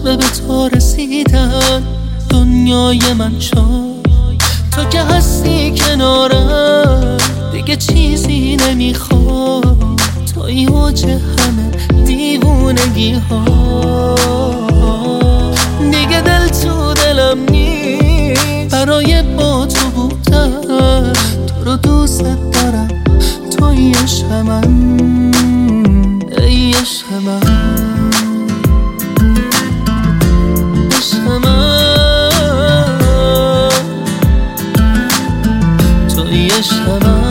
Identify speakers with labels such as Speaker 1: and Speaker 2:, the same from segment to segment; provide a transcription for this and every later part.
Speaker 1: شب به تو رسیدن دنیای من شد. تو که هستی کنارم دیگه چیزی نمیخواد، توی اوج همه دیوونگی ها. دیگه دل تو دلم نیست برای با تو بودن، تو رو دوست دارم توی عشق من، ای عشق من، عشق من، توی عشق من.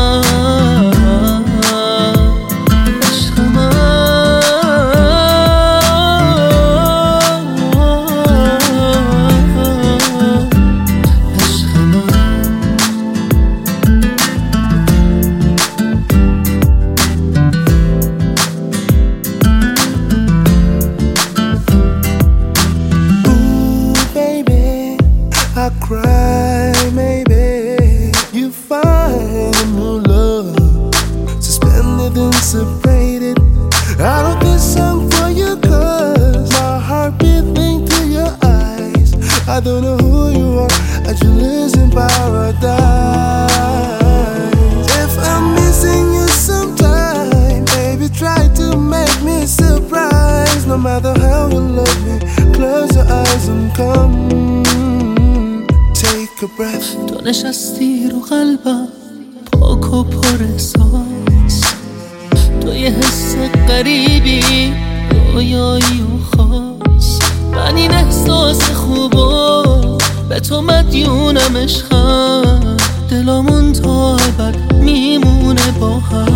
Speaker 2: I cry, maybe you find a new love, suspended and separated. I wrote this song for you cause my heart beating through your eyes. I don't know who you are, I just live in paradise. If I'm missing you sometime, baby try to make me surprised. No matter how you love me, close your eyes and come.
Speaker 1: تو نشستی رو قلبم پاک و پر احساس، تو یه حس غریبی رویایی و خاص. من این احساس خوبا به تو مدیونم، عشقم دلمون تا ابد میمونه با هم.